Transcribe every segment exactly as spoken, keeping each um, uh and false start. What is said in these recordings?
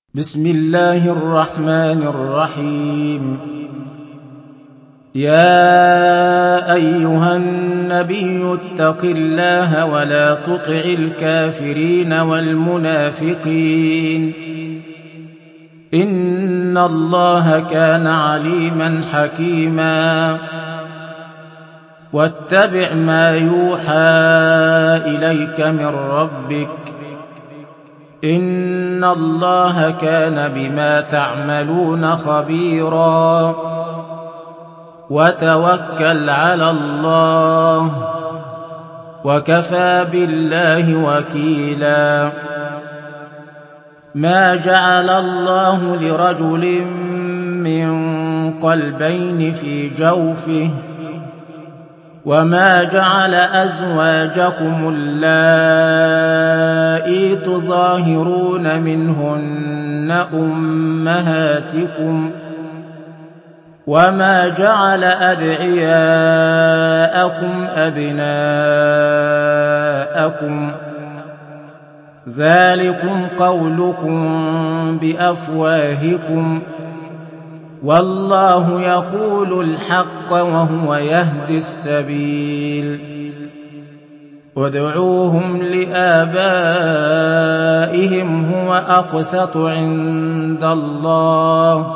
بسم الله الرحمن الرحيم يا أيها النبي اتق الله ولا تطع الكافرين والمنافقين إن الله كان عليما حكيما واتبع ما يوحى إليك من ربك إن الله كان بما تعملون خبيرا وتوكل على الله وكفى بالله وكيلا ما جعل الله لرجل من قلبين في جوفه وما جعل أزواجكم اللائي تظاهرون منهن أمهاتكم وما جعل أدعياءكم أبناءكم ذلكم قولكم بأفواهكم والله يقول الحق وهو يهدي السبيل ادعوهم لآبائهم هو أقسط عند الله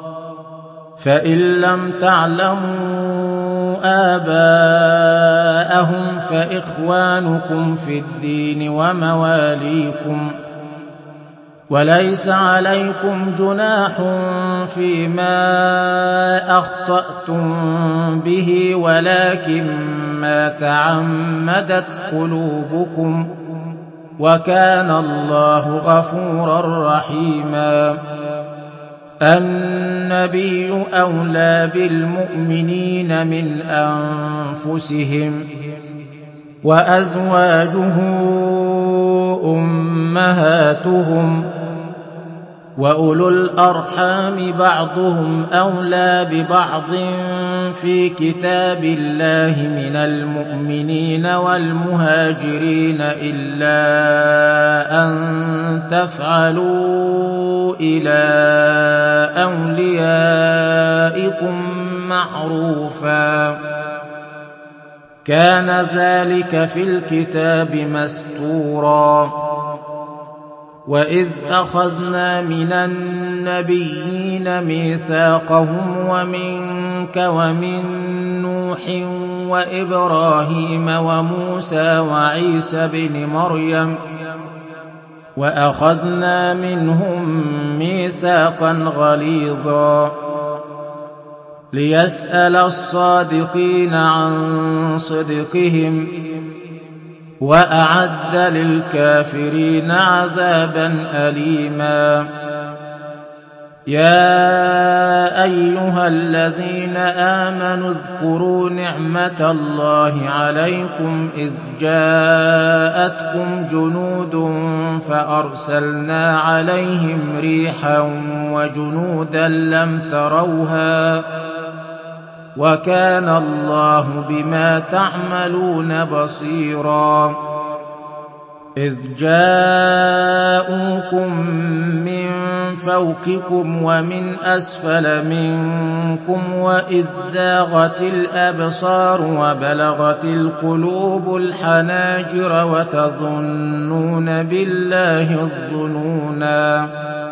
فإن لم تعلموا آباءهم فإخوانكم في الدين ومواليكم وليس عليكم جناح فيما أخطأتم به ولكن ما تعمدت قلوبكم وكان الله غفورا رحيما النبي أولى بالمؤمنين من أنفسهم وأزواجه أمهاتهم وأولو الأرحام بعضهم أولى ببعض في كتاب الله من المؤمنين والمهاجرين إلا أن تفعلوا إلى أوليائكم معروفا كان ذلك في الكتاب مسطورا وإذ أخذنا من النبيين ميثاقهم ومنك ومن نوح وإبراهيم وموسى وعيسى بن مريم وأخذنا منهم ميثاقا غليظا ليسأل الصادقين عن صدقهم وأعد للكافرين عذابا أليما يا أيها الذين آمنوا اذكروا نعمة الله عليكم إذ جاءتكم جنود فأرسلنا عليهم ريحا وجنودا لم تروها وكان الله بما تعملون بصيرا إذ جاءوكم من فوقكم ومن أسفل منكم وإذ زاغت الأبصار وبلغت القلوب الحناجر وتظنون بالله الظنونا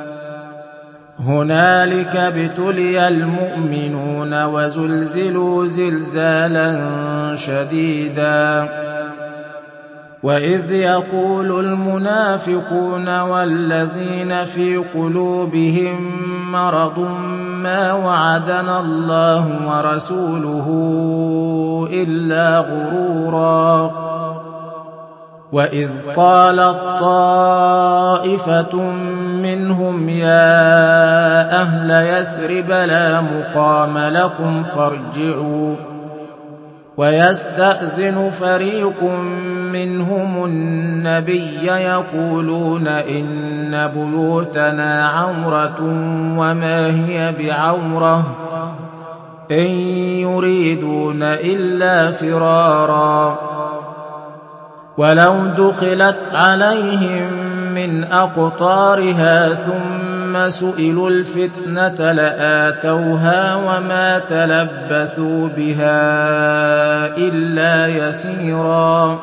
هنالك ابتلي المؤمنون وزلزلوا زلزالا شديدا وإذ يقول المنافقون والذين في قلوبهم مرض ما وعدنا الله ورسوله إلا غرورا وإذ قالت طائفة منهم يا أهل يثرب لا مقام لكم فارجعوا ويستأذن فريق منهم النبي يقولون إن بيوتنا عورة وما هي بعورة إن يريدون إلا فرارا ولو دخلت عليهم من أقطارها ثم ثُمَّ سُئِلُوا الْفِتْنَةَ لَآتَوْهَا وَمَا تَلَبَّثُوا بِهَا إِلَّا يَسِيرًا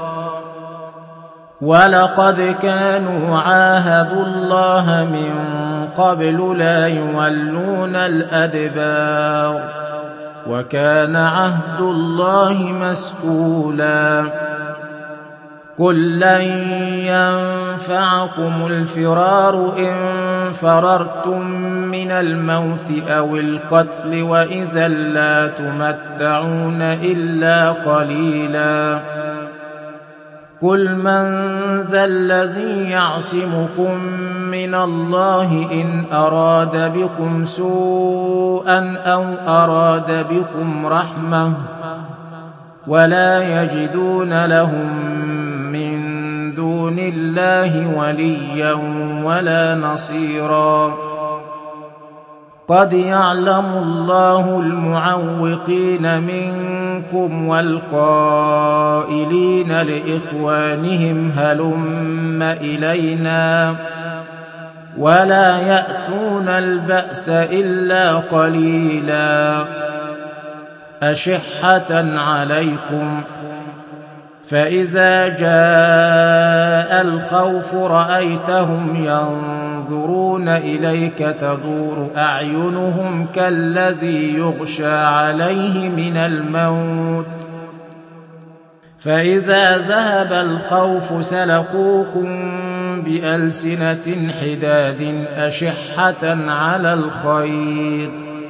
وَلَقَدْ كَانُوا عَاهَدُوا اللَّهَ مِن قَبْلُ لَا يُوَلُّونَ الْأَدْبَارَ وَكَانَ عَهْدُ اللَّهِ مَسْئُولًا قُل لَّن يَنفَعَكُمُ الْفِرَارُ إِن فَرَرْتُم مِّنَ الْمَوْتِ أَوِ الْقَتْلِ وَإِذًا لَّا تُمَتَّعُونَ إِلَّا قَلِيلًا قُلْ مَن ذَا الَّذِي يَعْصِمُكُم مِّنَ اللَّهِ إِنْ أَرَادَ بِكُمْ سُوءًا أَوْ أَرَادَ بِكُمْ رَحْمَةً وَلَا يَجِدُونَ لَهُم مِّن دُونِ اللَّهِ وَلِيًّا وَلَا نَصِيرًا قَدْ يَعْلَمُ اللَّهُ الْمُعَوِّقِينَ مِنكُمْ وَالْقَائِلِينَ لِإِخْوَانِهِمْ هَلُمَّ إِلَيْنَا وَلَا يَأْتُونَ الْبَأْسَ إِلَّا قَلِيلًا أَشِحَّةً عَلَيْكُمْ فَإِذَا جَاءَ الْخَوْفُ رَأَيْتَهُمْ يَنظُرُونَ إِلَيْكَ تَدُورُ أَعْيُنُهُمْ كَالَّذِي يُغْشَىٰ عَلَيْهِ مِنَ الْمَوْتِ فَإِذَا ذَهَبَ الْخَوْفُ سَلَقُوكُم بِأَلْسِنَةٍ حِدَادٍ أَشِحَّةً عَلَى الْخَيْرِ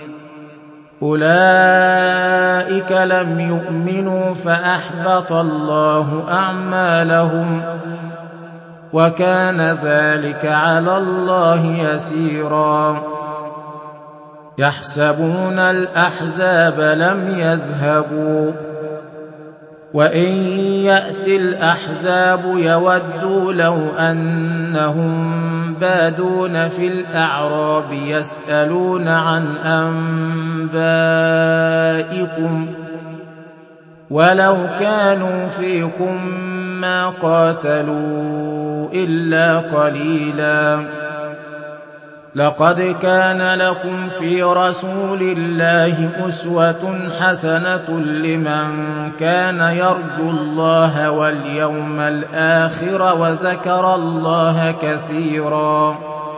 أُولَٰئِكَ لَمْ يُؤْمِنُوا فَأَحْبَطَ اللَّهُ أَعْمَالَهُمْ وَكَانَ ذَٰلِكَ عَلَى اللَّهِ يَسِيرًا يَحْسَبُونَ الْأَحْزَابَ لَمْ يَذْهَبُوا وَإِن يَأْتِ الْأَحْزَابُ يَوَدُّوا لَوْ أَنَّهُم بَادُونَ فِي الْأَعْرَابِ يَسْأَلُونَ عَنْ أَنبَائِكُمْ وَلَوْ كَانُوا فِيكُم مَّا قَاتَلُوا إِلَّا قَلِيلًا لَقَدْ كَانَ لَكُمْ فِي رَسُولِ اللَّهِ أُسْوَةٌ حَسَنَةٌ لِّمَن كَانَ يَرْجُو اللَّهَ وَالْيَوْمَ الْآخِرَ وَذَكَرَ اللَّهَ كَثِيرًا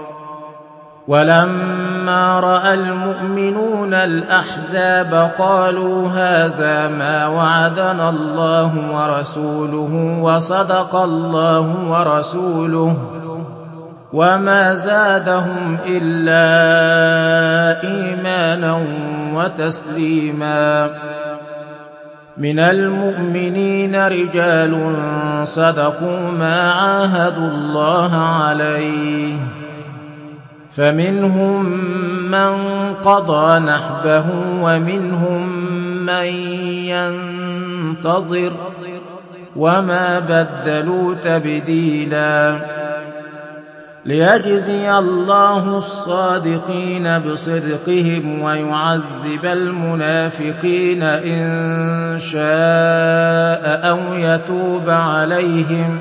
وَلَمَّا رَأَى الْمُؤْمِنُونَ الْأَحْزَابَ قَالُوا هَٰذَا مَا وَعَدَنَا اللَّهُ وَرَسُولُهُ وَصَدَقَ اللَّهُ وَرَسُولُهُ وَمَا زَادَهُمْ إِلَّا إِيمَانًا وَتَسْلِيمًا مِنَ الْمُؤْمِنِينَ رِجَالٌ صَدَقُوا مَا عَاهَدُوا اللَّهَ عَلَيْهِ فَمِنْهُم مَّن قَضَىٰ نَحْبَهُ وَمِنْهُم مَّن يَنتَظِرُ وَمَا بَدَّلُوا تَبْدِيلًا لِيَجْزِيَ اللَّهُ الصَّادِقِينَ بِصِدْقِهِمْ وَيُعَذِّبَ الْمُنَافِقِينَ إِن شَاءَ أَوْ يَتُوبَ عَلَيْهِمْ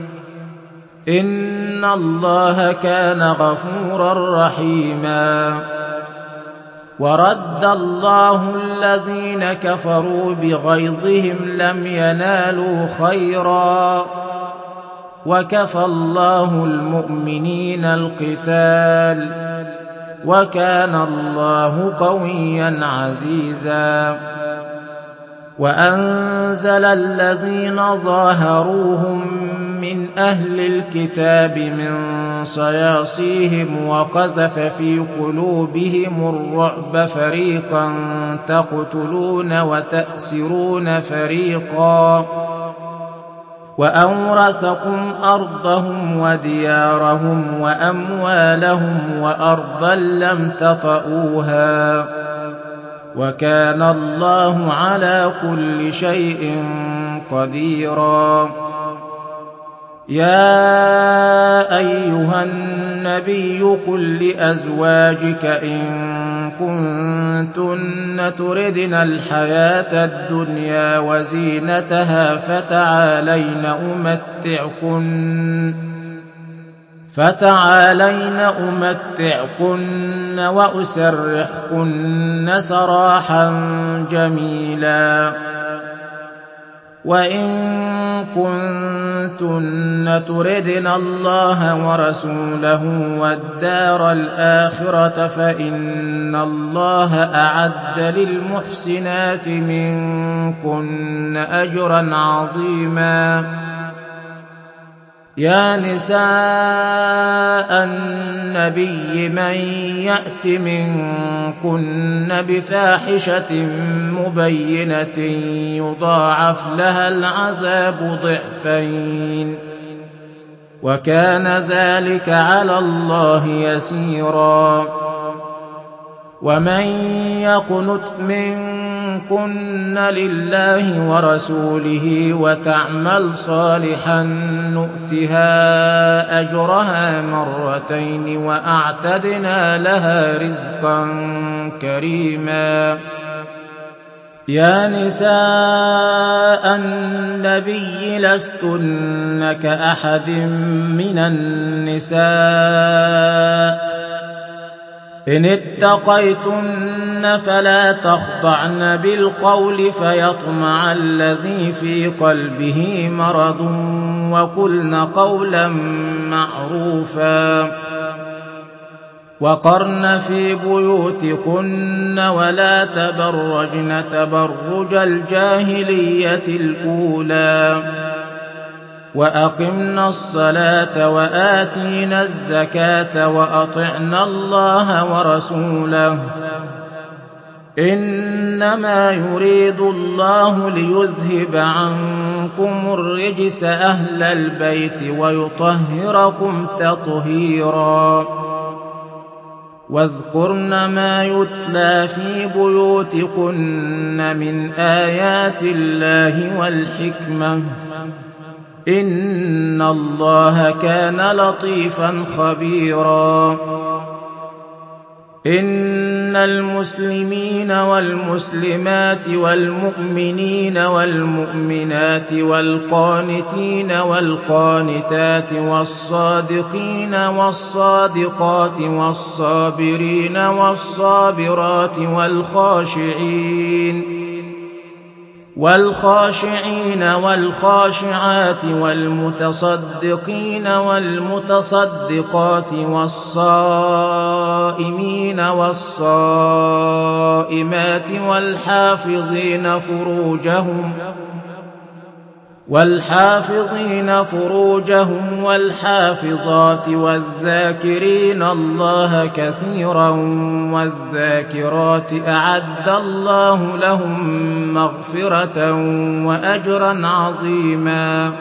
إِنَّ اللَّهَ كَانَ غَفُورًا رَّحِيمًا وَرَدَّ اللَّهُ الَّذِينَ كَفَرُوا بِغَيْظِهِمْ لَمْ يَنَالُوا خَيْرًا وَكَفَى اللَّهُ الْمُؤْمِنِينَ الْقِتَالَ وَكَانَ اللَّهُ قَوِيًّا عَزِيزًا وَأَنزَلَ الَّذِينَ ظَاهَرُوهُم مِّنْ أَهْلِ الْكِتَابِ مِن صَيَاصِيهِمْ وَقَذَفَ فِي قُلُوبِهِمُ الرُّعْبَ فَرِيقًا تَقْتُلُونَ وَتَأْسِرُونَ فَرِيقًا وَأَوْرَثَكُمْ أَرْضَهُمْ وَدِيَارَهُمْ وَأَمْوَالَهُمْ وَأَرْضًا لَّمْ تَطَئُوهَا وَكَانَ اللَّهُ عَلَىٰ كُلِّ شَيْءٍ قَدِيرًا يَا أَيُّهَا النَّبِيُّ قُل لِّأَزْوَاجِكَ إِن كُنتُنَّ تُرِدْنَ الْحَيَاةَ الدُّنْيَا وَزِينَتَهَا فَتَعَالَيْنَ أُمَتِّعْكُنَّ فتعالين أمتعكن وأسرحكن سراحا جميلا. وإن كنتن تردن الله ورسوله والدار الآخرة فإن الله أعد للمحسنات منكن أجرا عظيما. يا نساء النبي من يأت منكن بفاحشة مبينة يضاعف لها العذاب ضعفين وكان ذلك على الله يسيرا. ومن يقنت منكن لله ورسوله وتعمل صالحا نؤتها أجرها مرتين وأعتدنا لها رزقا كريما. يا نساء النبي لستن كأحد من النساء إن اتقيتن فلا تخضعن بالقول فيطمع الذي في قلبه مرض وقلن قولا معروفا. وقرن في بيوتكن ولا تبرجن تبرج الجاهلية الأولى وأقمنا الصلاة وآتينا الزكاة وأطعنا الله ورسوله إنما يريد الله ليذهب عنكم الرجس أهل البيت ويطهركم تطهيرا. واذكرن ما يتلى في بيوتكن من آيات الله والحكمة إن الله كان لطيفا خبيرا. إن المسلمين والمسلمات والمؤمنين والمؤمنات والقانتين والقانتات والصادقين والصادقات والصابرين والصابرات والخاشعين والخاشعين والخاشعات والمتصدقين والمتصدقات والصائمين والصائمات والحافظين فروجهم والحافظين فروجهم والحافظات والذاكرين الله كثيرا والذاكرات أعد الله لهم مغفرة وأجرا عظيما.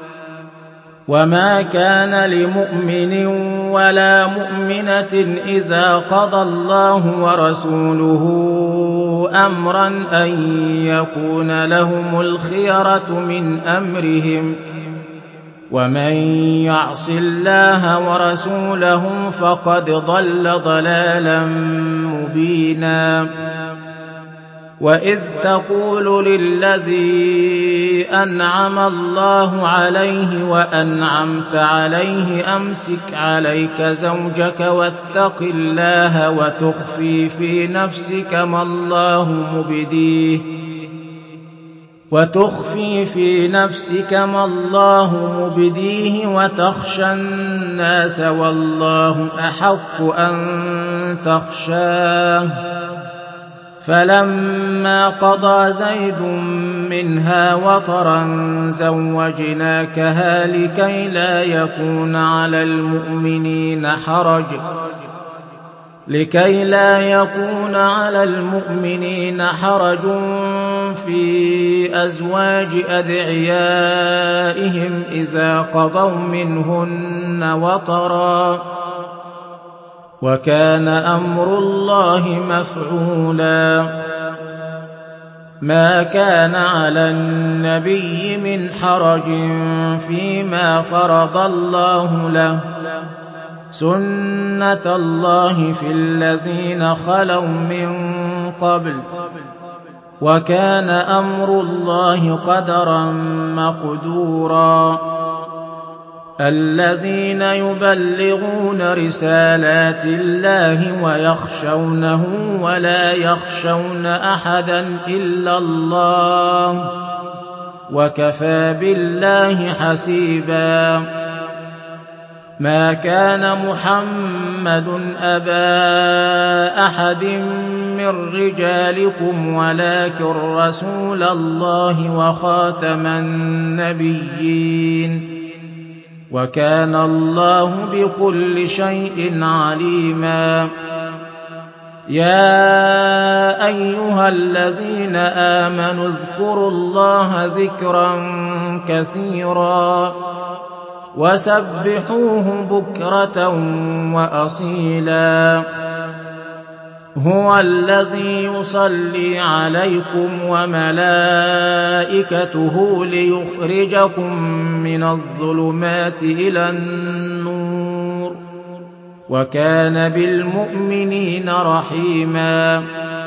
وما كان لمؤمن ولا مؤمنة إذا قضى الله ورسوله أمرا أن يكون لهم الخيرة من أمرهم ومن يعص الله ورسوله فقد ضل ضلالا مبينا. وإذ تقول للذي أنعم الله عليه وأنعمت عليه أمسك عليك زوجك واتق الله وتخفي في نفسك ما الله مبديه وتخفي في نفسك ما الله مبديه وتخشى الناس والله أحق أن تخشاه فلما قضى زيد منها وطرا زوجناكها لكي لا يكون على المؤمنين حرج لكي لا يكون على المؤمنين حرج في أزواج أدعيائهم إذا قضوا منهن وطرا وكان أمر الله مفعولا. ما كان على النبي من حرج فيما فرض الله له سنة الله في الذين خلوا من قبل وكان أمر الله قدرا مقدورا. الذين يبلغون رسالات الله ويخشونه ولا يخشون أحدا إلا الله وكفى بالله حسيبا. ما كان محمد أبا أحد من رجالكم ولكن رسول الله وخاتم النبيين وكان الله بكل شيء عليما. يا أيها الذين آمنوا اذكروا الله ذكرا كثيرا وسبحوه بكرة وأصيلا. هو الذي يصلي عليكم وملائكته ليخرجكم من الظلمات إلى النور وكان بالمؤمنين رحيما.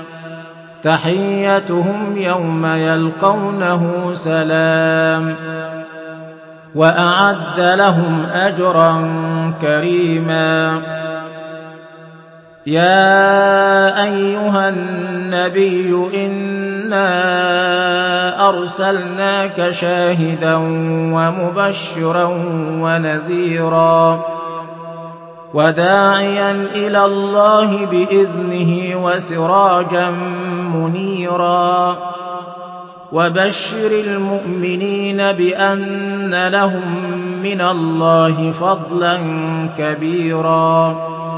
تحيتهم يوم يلقونه سلام وأعد لهم أجرا كريما. يا أيها النبي إنا أرسلناك شاهدا ومبشرا ونذيرا وداعيا إلى الله بإذنه وسراجا منيرا. وبشر المؤمنين بأن لهم من الله فضلا كبيرا.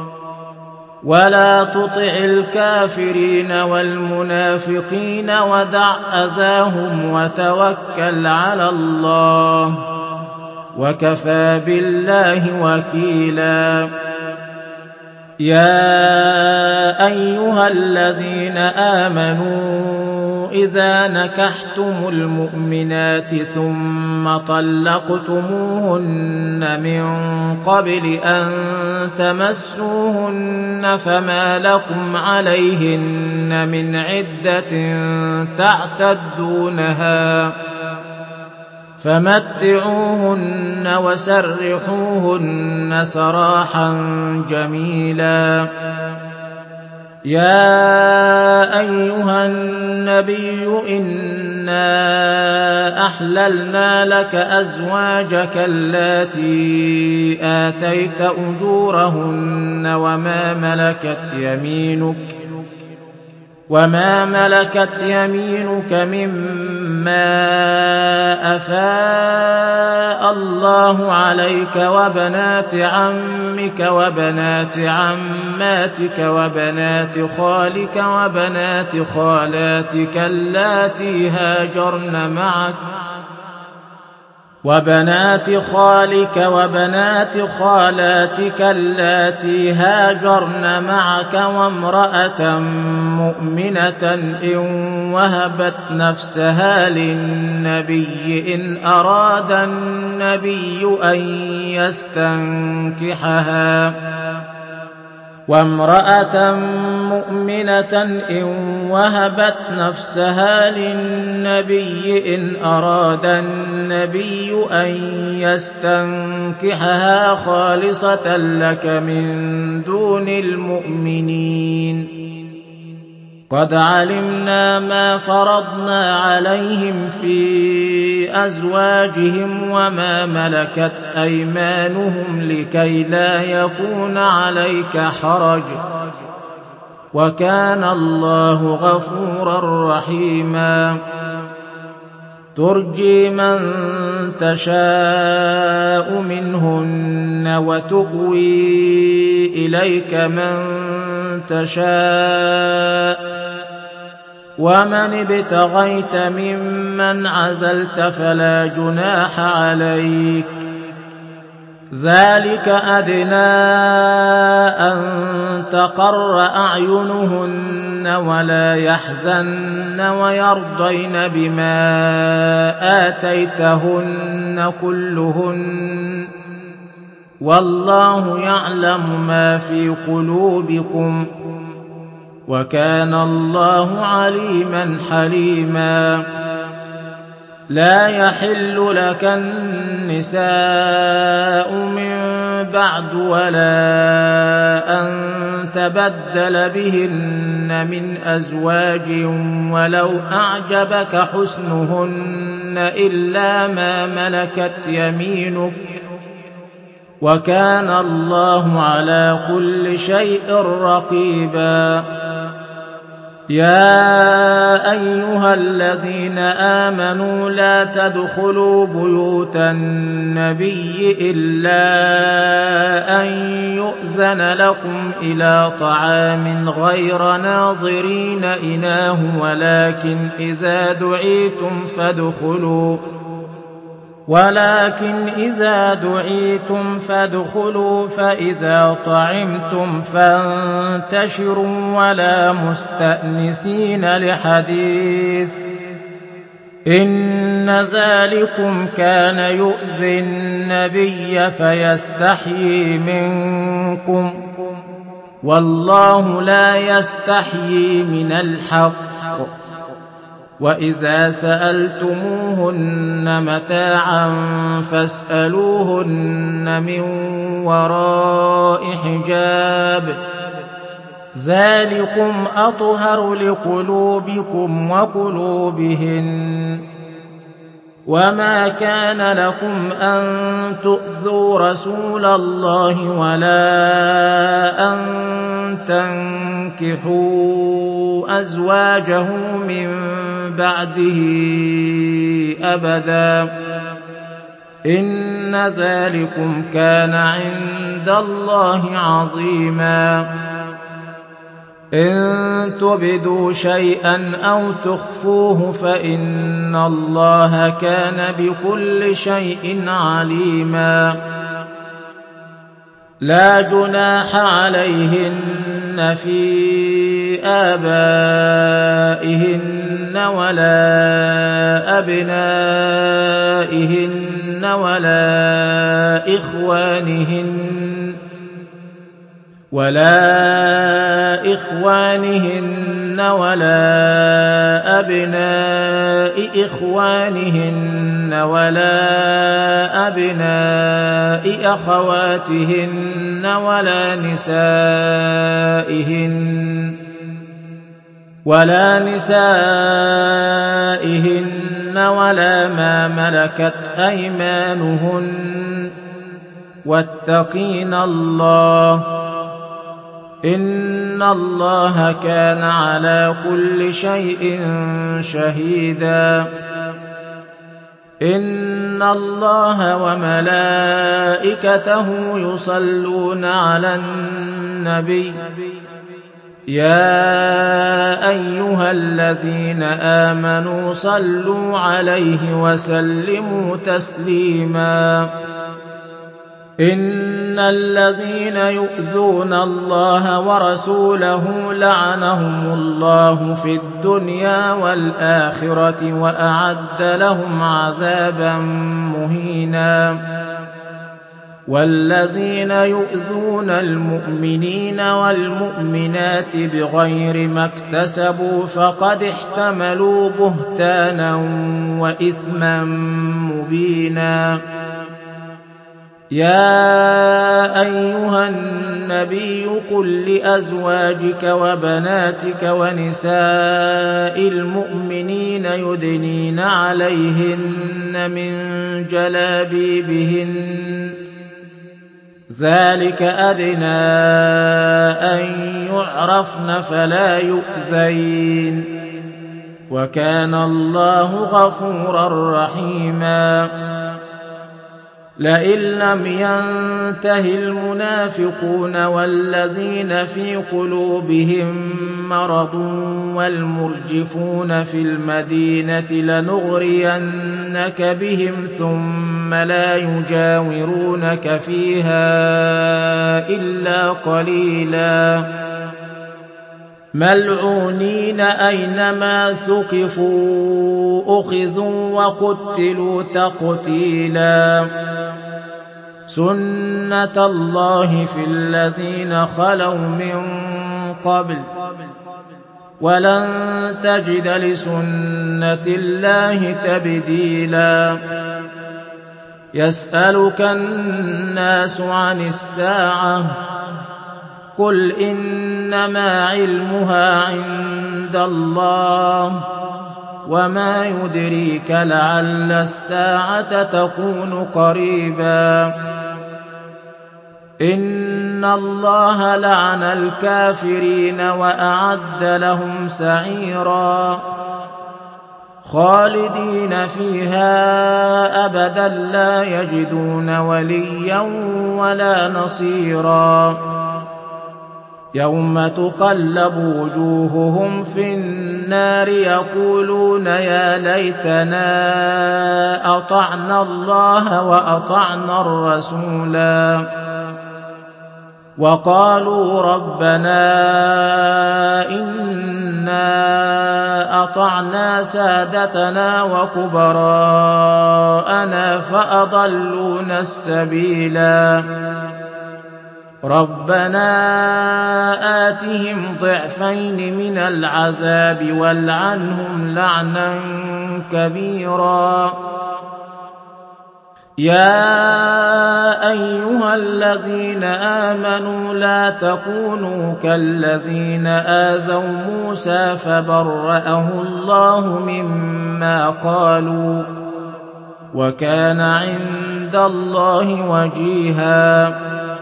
ولا تطع الكافرين والمنافقين ودع أذاهم وتوكل على الله وكفى بالله وكيلا. يا أيها الذين آمنوا إذا نكحتم المؤمنات ثم طلقتموهن من قبل أن تمسوهن فما لكم عليهن من عدة تعتدونها فمتعوهن وسرحوهن سراحا جميلا. يا أيها النبي إنا أحللنا لك أزواجك اللاتي آتيت أجورهن وما ملكت يمينك وما ملكت يمينك مما أفاء الله عليك وبنات عمك وبنات عماتك وبنات خالك وبنات خالاتك اللاتي هاجرن معك وبنات خالك وبنات خالاتك اللاتي هاجرن معك وامرأة مؤمنة إن وهبت نفسها للنبي إن أراد النبي أن يستنكحها وامرأة مؤمنة إن وهبت نفسها للنبي إن أراد النبي أن يستنكحها خالصة لك من دون المؤمنين. قد علمنا ما فرضنا عليهم في أزواجهم وما ملكت أيمانهم لكي لا يكون عليك حرج وكان الله غفورا رحيما. ترجي من تشاء منهن وتؤوي إليك من تشاء ومن ابتغيت ممن عزلت فلا جناح عليك ذلك أدنى أن تقر أعينهن ولا يحزن ويرضين بما آتيتهن كلهن والله يعلم ما في قلوبكم وكان الله عليما حليما. لا يحل لك النساء من بعد ولا أن تبدل بهن من أزواج ولو أعجبك حسنهن إلا ما ملكت يمينك وكان الله على كل شيء رقيبا. يا أيها الذين آمنوا لا تدخلوا بيوت النبي إلا أن يؤذن لكم إلى طعام غير ناظرين إناه ولكن إذا دعيتم فادخلوا ولكن إذا دعيتم فادخلوا فإذا طعمتم فانتشروا ولا مستأنسين لحديث إن ذلكم كان يؤذي النبي فيستحيي منكم والله لا يستحيي من الحق. وإذا سألتموهن متاعا فاسألوهن من وراء حجاب ذلكم أطهر لقلوبكم وقلوبهن. وما كان لكم أن تؤذوا رسول الله ولا أن تنكحوا أزواجه من بعده أبدا إن ذلكم كان عند الله عظيما. إن تبدوا شيئا أو تخفوه فإن الله كان بكل شيء عليما. لا جناح عليهن في آبائهن ولا أبنائهن ولا إخوانهن ولا إخوانهن ولا أبناء إخوانهن ولا أبناء أخواتهن ولا نسائهن ولا نسائهن ولا ما ملكت أيمانهن واتقين الله إن الله كان على كل شيء شهيدا. إن الله وملائكته يصلون على النبي يا أيها الذين آمنوا صلوا عليه وسلموا تسليما. إن الذين يؤذون الله ورسوله لعنهم الله في الدنيا والآخرة وأعد لهم عذابا مهينا. والذين يؤذون المؤمنين والمؤمنات بغير ما اكتسبوا فقد احتملوا بهتانا وإثما مبينا. يا أيها النبي قل لأزواجك وبناتك ونساء المؤمنين يدنين عليهن من جلابيبهن ذلك أدنى أن يعرفن فلا يؤذين وكان الله غفورا رحيما. لئن لم ينته المنافقون والذين في قلوبهم مرض والمرجفون في المدينة لنغرينك بهم ثم لا يجاورونك فيها إلا قليلا ملعونين أينما ثقفوا أخذوا وقتلوا تقتيلا. سنة الله في الذين خلوا من قبل وَلَن تَجِدَ لِسُنَّةِ اللَّهِ تَبْدِيلًا يَسْأَلُكَ النَّاسُ عَنِ السَّاعَةِ قُلْ إِنَّمَا عِلْمُهَا عِندَ اللَّهِ وَمَا يُدْرِيكَ لَعَلَّ السَّاعَةَ تَكُونُ قَرِيبًا إِنَّ اللَّهَ لَعَنَ الْكَافِرِينَ وَأَعَدَّ لَهُمْ سَعِيرًا خَالِدِينَ فِيهَا أَبَدًا لَّا يَجِدُونَ وَلِيًّا وَلَا نَصِيرًا يَوْمَ تُقَلَّبُ وُجُوهُهُمْ فِي النَّارِ يَقُولُونَ يَا لَيْتَنَا أَطَعْنَا اللَّهَ وَأَطَعْنَا الرَّسُولَا وَقَالُوا رَبَّنَا إِنَّا أَطَعْنَا سَادَتَنَا وَكُبَرَاءَنَا فَأَضَلُّونَا السَّبِيلَا رَبَّنَا آتِهِمْ ضِعْفَيْنِ مِنَ الْعَذَابِ وَالْعَنْهُمْ لَعْنًا كَبِيرًا يَا أَيُّهَا الَّذِينَ آمَنُوا لَا تَكُونُوا كَالَّذِينَ آذَوْا مُوسَىٰ فَبَرَّأَهُ اللَّهُ مِمَّا قَالُوا وَكَانَ عِندَ اللَّهِ وَجِيهًا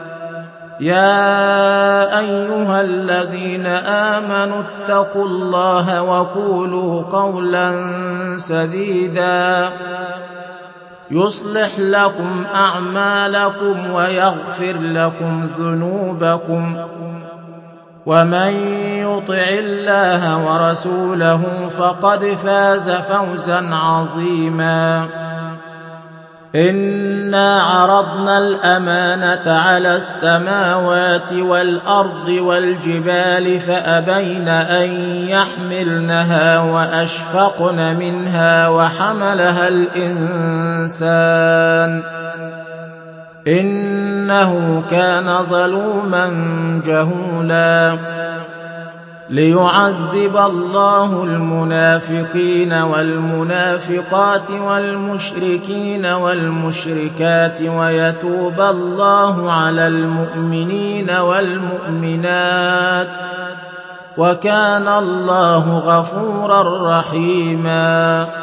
يَا أَيُّهَا الَّذِينَ آمَنُوا اتَّقُوا اللَّهَ وَقُولُوا قَوْلًا سَدِيدًا يُصْلِحْ لَكُمْ أَعْمَالَكُمْ وَيَغْفِرْ لَكُمْ ذُنُوبَكُمْ وَمَن يُطِعِ اللَّهَ وَرَسُولَهُ فَقَدْ فَازَ فَوْزًا عَظِيمًا إِنَّا عَرَضْنَا الْأَمَانَةَ عَلَى السَّمَاوَاتِ وَالْأَرْضِ وَالْجِبَالِ فَأَبَيْنَ أَن يَحْمِلْنَهَا وَأَشْفَقْنَ مِنْهَا وَحَمَلَهَا الْإِنسَانُ إِنَّهُ كَانَ ظَلُومًا جَهُولًا لِيُعَذِّبَ اللَّهُ الْمُنَافِقِينَ وَالْمُنَافِقَاتِ وَالْمُشْرِكِينَ وَالْمُشْرِكَاتِ وَيَتُوبَ اللَّهُ عَلَى الْمُؤْمِنِينَ وَالْمُؤْمِنَاتِ وَكَانَ اللَّهُ غَفُورًا رَّحِيمًا